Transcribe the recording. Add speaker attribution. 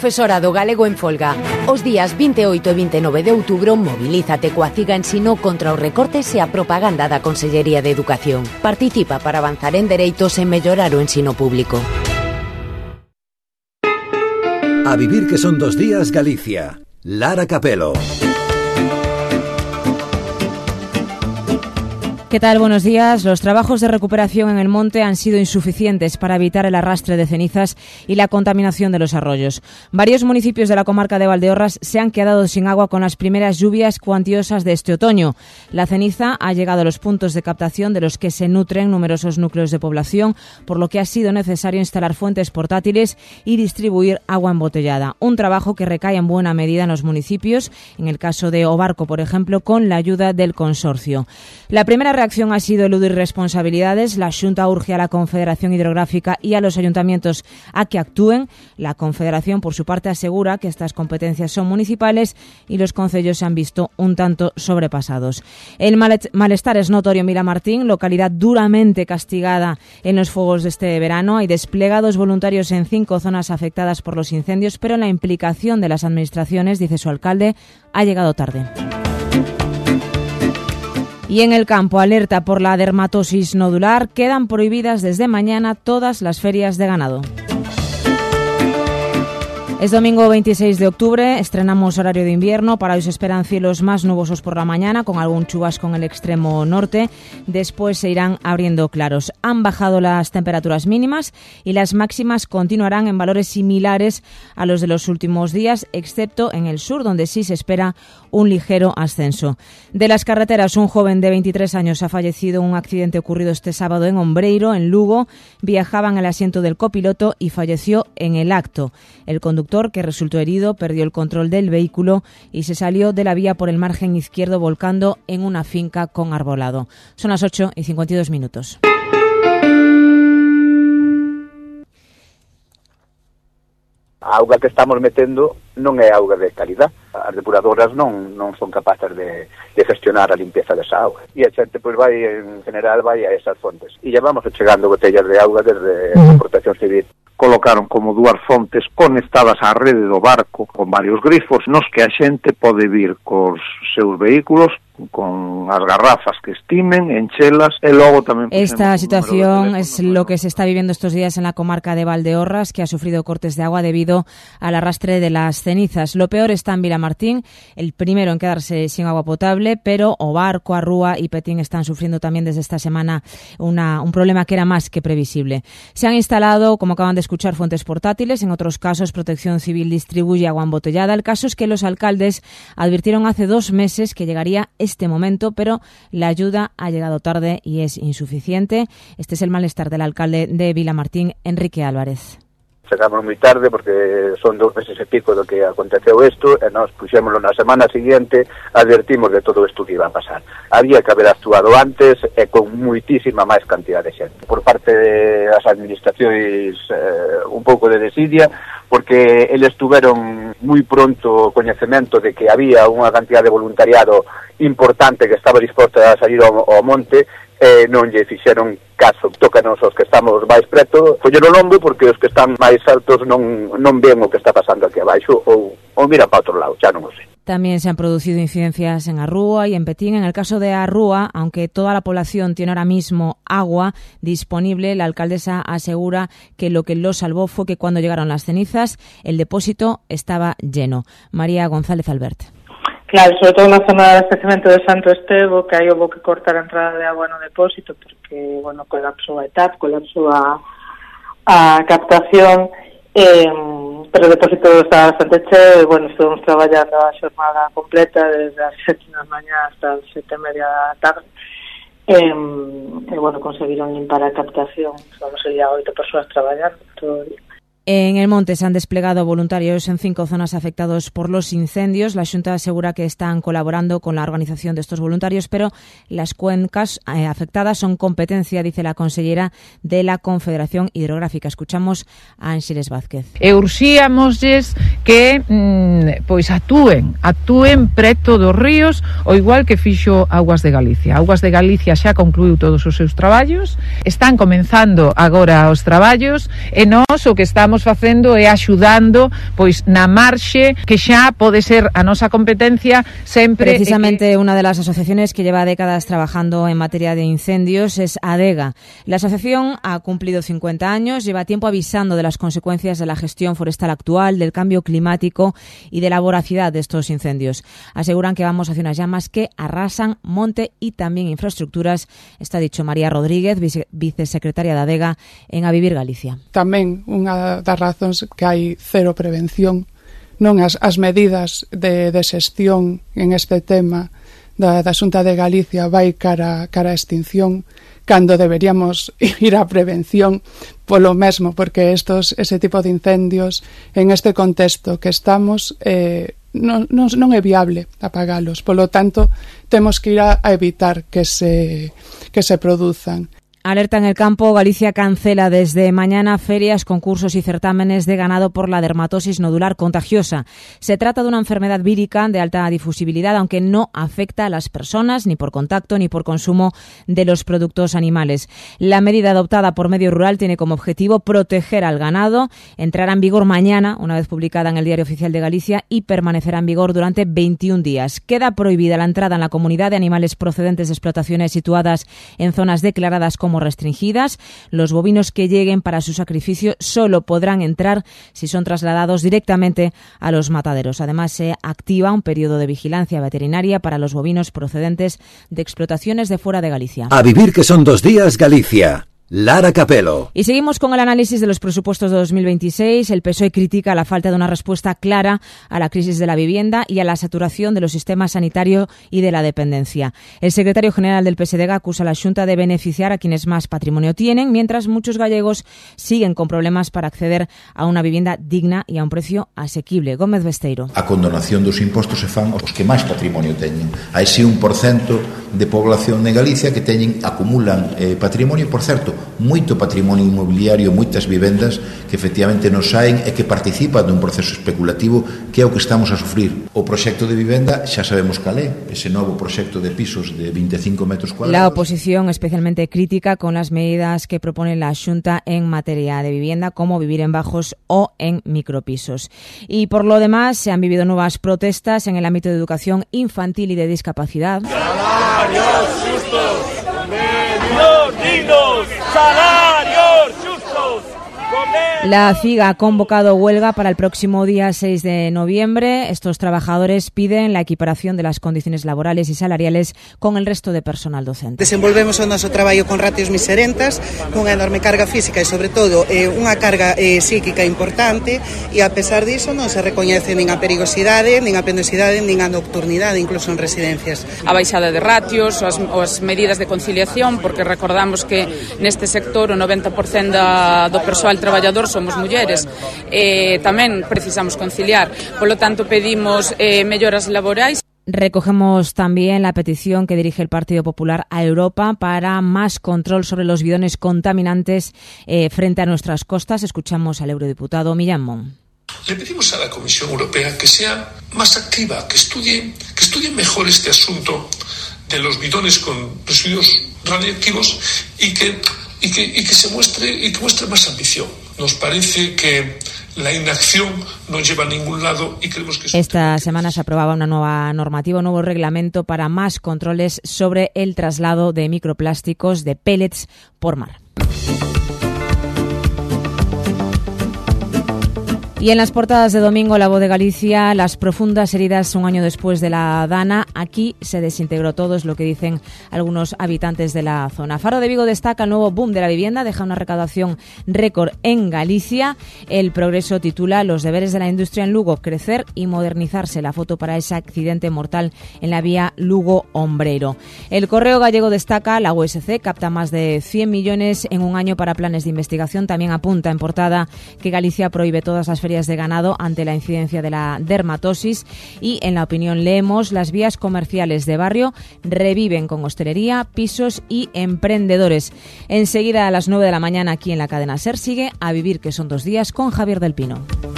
Speaker 1: Profesorado galego en folga. Os días 28 e 29 de outubro mobilízate coa CIGA Ensino contra os recortes e a propaganda da Consellería de Educación. Participa para avanzar en dereitos e mellorar o ensino público.
Speaker 2: A vivir que son 2 días Galicia. Lara Capelo.
Speaker 3: ¿Qué tal? Buenos días. Los trabajos de recuperación en el monte han sido insuficientes para evitar el arrastre de cenizas y la contaminación de los arroyos. Varios municipios de la comarca de Valdeorras se han quedado sin agua con las primeras lluvias cuantiosas de este otoño. La ceniza ha llegado a los puntos de captación de los que se nutren numerosos núcleos de población, por lo que ha sido necesario instalar fuentes portátiles y distribuir agua embotellada. Un trabajo que recae en buena medida en los municipios, en el caso de Obarco, por ejemplo, con la ayuda del consorcio. La primera reacción ha sido eludir responsabilidades. La Xunta urge a la Confederación Hidrográfica y a los ayuntamientos a que actúen. La Confederación, por su parte, asegura que estas competencias son municipales y los concellos se han visto un tanto sobrepasados. El malestar es notorio en Vilamartín, localidad duramente castigada en los fuegos de este verano. Hay desplegados voluntarios en 5 zonas afectadas por los incendios, pero la implicación de las administraciones, dice su alcalde, ha llegado tarde. Y en el campo, alerta por la dermatosis nodular. Quedan prohibidas desde mañana todas las ferias de ganado. Es domingo 26 de octubre, estrenamos horario de invierno. Para hoy se esperan cielos más nubosos por la mañana, con algún chubasco en el extremo norte. Después se irán abriendo claros. Han bajado las temperaturas mínimas y las máximas continuarán en valores similares a los de los últimos días, excepto en el sur, donde sí se espera un ligero ascenso. De las carreteras, un joven de 23 años ha fallecido en un accidente ocurrido este sábado en Ombreiro, en Lugo. Viajaba en el asiento del copiloto y falleció en el acto. El conductor, que resultó herido, perdió el control del vehículo y se salió de la vía por el margen izquierdo, volcando en una finca con arbolado. Son las 8:52.
Speaker 4: A auga que estamos metendo non é auga de calidad. As depuradoras non son capaces de gestionar a limpeza desa auga. E a xente, pois, vai, en general, vai a esas fontes. E llevamos chegando botellas de auga desde a Protección Civil.
Speaker 5: Colocaron como 2 fontes conectadas á rede do barco con varios grifos nos que a xente pode vir cos seus vehículos con as garrafas que estimen, enchelas e logo tamén...
Speaker 3: Esta situación es lo que se está viviendo estos días en la comarca de Valdeorras, que ha sufrido cortes de agua debido al arrastre de las cenizas. Lo peor está en Vilamartín, el primero en quedarse sin agua potable, pero Obarco, Arrúa y Petín están sufriendo también desde esta semana un problema que era más que previsible. Se han instalado, como acaban de escuchar, fuentes portátiles. En otros casos, Protección Civil distribuye agua embotellada. El caso es que los alcaldes advirtieron hace 2 meses que llegaría este momento, pero la ayuda ha llegado tarde y es insuficiente. Este es el malestar del alcalde de Vilamartín, Enrique Álvarez.
Speaker 4: Chegamos moi tarde porque son 2 meses e pico do que aconteceu isto e nós puxémoslo na semana seguinte, advertimos de todo isto que iba a pasar. Había que haber actuado antes e con muitísima máis cantidad de xente. Por parte das administracións un pouco de desidia, porque eles tuveron moi pronto coñecemento de que había unha cantidad de voluntariado importante que estaba disposto a salir ao monte, non lle fixeron caso. Tócanos os que estamos máis preto coller o lombo, porque os que están máis altos non ven o que está pasando aquí abaixo ou miran para outro lado, xa non o sei.
Speaker 3: También se han producido incidencias en Arrúa y en Petín. En el caso de Arrúa, aunque toda la población tiene ahora mismo agua disponible, la alcaldesa asegura que lo que lo salvó fue que cuando llegaron las cenizas, el depósito estaba lleno. María González Albert.
Speaker 6: Claro, sobre todo na zona de abastecemento de Santo Estevo, que aí houve que cortar a entrada de agua no depósito, porque, bueno, colapsou a ETAP, colapsou a captación, pero o depósito está bastante cheo, e, bueno, estamos traballando a xornada completa desde as 7 da mañá hasta as 7:30 da tarde, e, bueno, conseguiron limpar a captación, vamos a ir a 8 persoas traballando todo o día.
Speaker 3: En el monte se han desplegado voluntarios en 5 zonas afectados por los incendios. La Xunta asegura que están colaborando con la organización de estos voluntarios, pero las cuencas afectadas son competencia, dice la consellera de la Confederación Hidrográfica. Escuchamos a Ángeles Vázquez.
Speaker 7: Urxíamosles que pois actúen preto dos ríos, o igual que fixo Augas de Galicia. Augas de Galicia xa concluiu todos os seus traballos, están comenzando agora os traballos, e nós o que estamos facendo é axudando pois na marxe que xa pode ser a nosa competencia sempre.
Speaker 3: Precisamente una de las asociaciones que lleva décadas trabajando en materia de incendios es ADEGA. La asociación ha cumplido 50 años, lleva tiempo avisando de las consecuencias de la gestión forestal actual, del cambio climático y de la voracidad de estos incendios. Aseguran que vamos hacia unas llamas que arrasan monte y también infraestructuras. Está dicho María Rodríguez, vicesecretaria de ADEGA en A Vivir Galicia.
Speaker 8: Tamén unha das razóns que hai cero prevención, non as medidas de xestión en este tema da Xunta de Galicia vai cara a extinción, cando deberíamos ir á prevención polo mesmo, porque ese tipo de incendios en este contexto que estamos non é viable apagalos, polo tanto temos que ir a evitar que se produzan.
Speaker 3: Alerta en el campo, Galicia cancela desde mañana ferias, concursos y certámenes de ganado por la dermatosis nodular contagiosa. Se trata de una enfermedad vírica de alta difusibilidad, aunque no afecta a las personas ni por contacto ni por consumo de los productos animales. La medida adoptada por Medio Rural tiene como objetivo proteger al ganado. Entrará en vigor mañana, una vez publicada en el Diario Oficial de Galicia, y permanecerá en vigor durante 21 días. Queda prohibida la entrada en la comunidad de animales procedentes de explotaciones situadas en zonas declaradas como restringidas. Los bovinos que lleguen para su sacrificio solo podrán entrar si son trasladados directamente a los mataderos. Además, se activa un periodo de vigilancia veterinaria para los bovinos procedentes de explotaciones de fuera de Galicia.
Speaker 2: A vivir que son 2 días, Galicia. Lara Capelo.
Speaker 3: Y seguimos con el análisis de los presupuestos de 2026. El PSOE critica la falta de una respuesta clara a la crisis de la vivienda y a la saturación de los sistemas sanitario y de la dependencia. El secretario general del PSDG acusa a la Xunta de beneficiar a quienes más patrimonio tienen, mientras muchos gallegos siguen con problemas para acceder a una vivienda digna y a un precio asequible. Gómez Besteiro.
Speaker 9: A condonación dos impostos se fan os que máis patrimonio teñen. Hai si 1% de población de Galicia que acumulan patrimonio, por certo, moito patrimonio inmobiliario, moitas vivendas que efectivamente non saen e que participan dun proceso especulativo que é o que estamos a sufrir. O proxecto de vivenda xa sabemos cal é, ese novo proxecto de pisos de 25 metros cuadrados.
Speaker 3: La oposición especialmente crítica con las medidas que propone la Xunta en materia de vivienda, como vivir en bajos o en micropisos. Y por lo demás, se han vivido nuevas protestas en el ámbito de educación infantil y de discapacidad.
Speaker 10: ¡Salarios justos! ¡Medios dignos! ¡Salarios justos!
Speaker 3: La CIG ha convocado huelga para el próximo día 6 de noviembre. Estos trabajadores piden la equiparación de las condiciones laborales y salariales con el resto de personal docente.
Speaker 11: Desenvolvemos o noso traballo con ratios miserentas, cunha enorme carga física e, sobre todo, unha carga psíquica importante, e, a pesar diso, non se recoñece nin a perigosidade, nin a penosidade, nin a nocturnidade, incluso en residencias.
Speaker 12: A baixada de ratios, as medidas de conciliación, porque recordamos que neste sector o 90% do persoal traballador somos mulleres, tamén precisamos conciliar. Polo tanto, pedimos melloras laborais.
Speaker 3: Recogemos también la petición que dirige el Partido Popular a Europa para más control sobre los bidones contaminantes frente a nuestras costas. Escuchamos al eurodiputado Millán Mon.
Speaker 13: Le pedimos a la Comisión Europea que sea más activa, que estudie mejor este asunto de los bidones con residuos radiactivos y que se muestre más ambición. Nos parece que la inacción no lleva a ningún lado y creemos que...
Speaker 3: Esta semana se aprobaba una nueva normativa, un nuevo reglamento para más controles sobre el traslado de microplásticos de pellets por mar. Y en las portadas de domingo, La Voz de Galicia, las profundas heridas un año después de la Dana. Aquí se desintegró todo, es lo que dicen algunos habitantes de la zona. Faro de Vigo destaca el nuevo boom de la vivienda, deja una recaudación récord en Galicia. El Progreso titula Los deberes de la industria en Lugo, crecer y modernizarse. La foto para ese accidente mortal en la vía Lugo-Ombreiro. El Correo Gallego destaca la USC, capta más de 100 millones en un año para planes de investigación. También apunta en portada que Galicia prohíbe todas las ferias de ganado ante la incidencia de la dermatosis. Y en La Opinión leemos las vías comerciales de barrio reviven con hostelería, pisos y emprendedores. Enseguida a las 9 de la mañana aquí en la cadena SER sigue A Vivir que son 2 días con Javier del Pino.